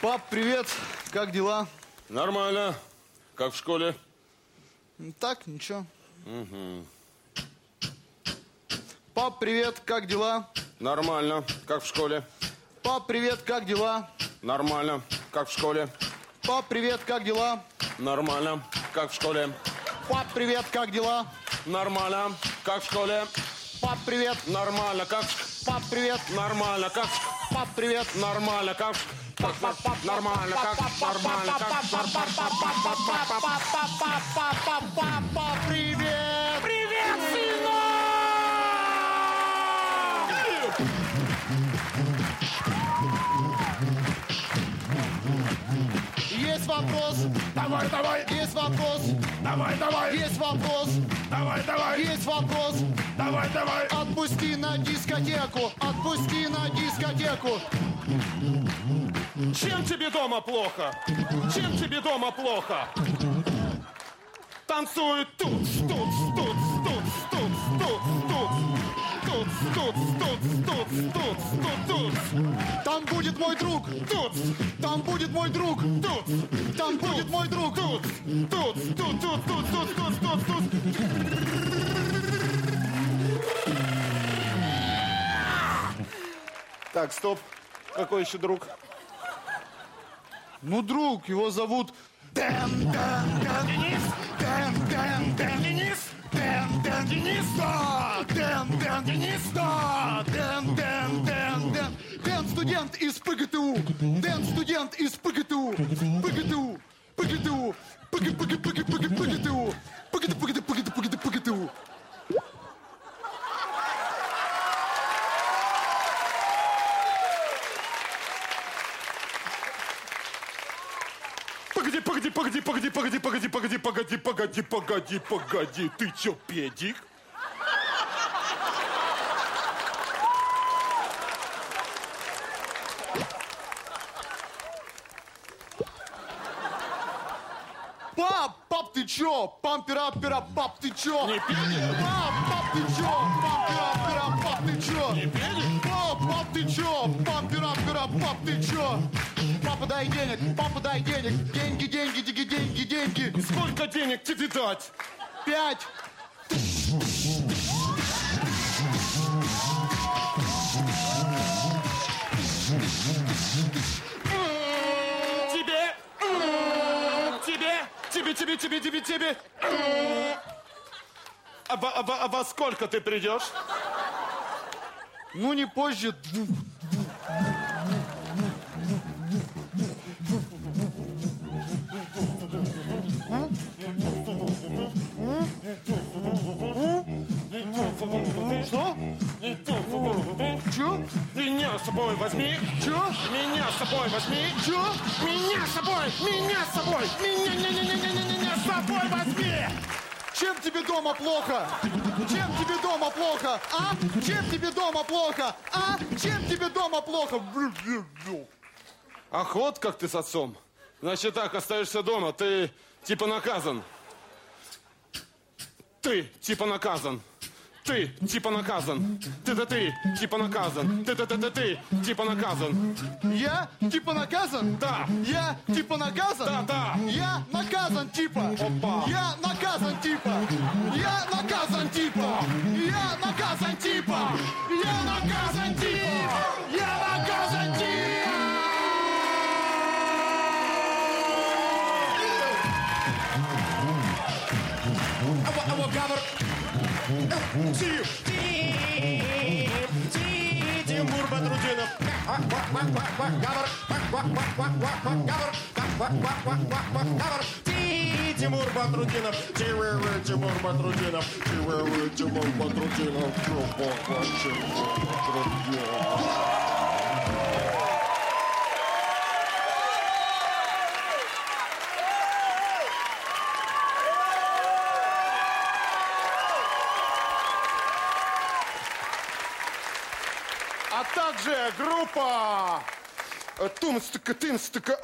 Пап, привет. Как дела? Нормально. Как в школе? Так, ничего. Угу. Пап, привет. Как дела? Нормально. Как в школе? Пап, привет. Как дела? Нормально. Как в школе? Пап, привет. Как дела? Нормально. Как в школе? Пап, привет. Как дела? Нормально. Как в школе? Пап, привет. Нормально. Как? Пап, привет. Нормально. Как? Пап, привет. Нормально. Как? Нормально. Как? Нормально. Как? Папа, привет. Привет, сынок! Есть вопрос? Давай, давай! Есть вопрос? Давай, давай! Есть вопрос? Давай, давай! Есть вопрос? Давай, давай! Отпусти на дискотеку! Отпусти на дискотеку! Чем тебе дома плохо? Чем тебе дома плохо? Танцуют тут, тут, тут, тут, тут, тут, тут. Тут, тут, тут, тут, тут, тут, тут. Там будет мой друг! Тут, Там будет мой друг! тут, Там будет мой друг! тут, тут, тут, тут, тут, тут, тут, тут, тут. Так, стоп. Какой еще друг? Ну, друг, его зовут... Денис! Денис? Денис! Да! Денис! Да! Дэн студент из ПГТУ! Дэн студент из ПГТУ! ПГТУ! ПГТУ! ПГТУ! ПГТУ! Погоди, ты чё, педик? Пап, ты чё? Пампера, пап, ты чё? Не педик? Пап, ты чё? Пампера, пап, ты чё? Не педик? Пап, ты чё? Пампера, пап, ты чё? Папа, дай денег, деньги. Сколько денег тебе дать? 5. Тебе. А во сколько ты придешь? Ну, не позже 2. Что? Чё? Меня с собой возьми. Чё? Меня с собой возьми. Чё? Меня с собой. Меня с собой с собой возьми. Чем тебе дома плохо? Чем тебе дома плохо? А? Чем тебе дома плохо? А? Чем тебе дома плохо? Ах, вот как ты с отцом. Значит так, остаешься дома, ты типа наказан. Ты типа наказан. Ты типа наказан. Ты типа наказан. Ты типа наказан. Я типа наказан? Да. Я типа наказан? Да. Я наказан типа. Опа. Я наказан типа. Я наказан типа. Я наказан типа. Я наказан типа. Я наказан типа. Тимур Батрутдинов. Тимур Батрутдинов. Тимур Батрутдинов. А также группа Тумстыка,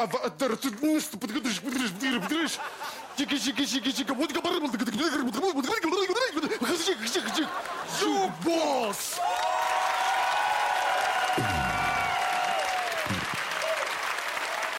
Джукбокс!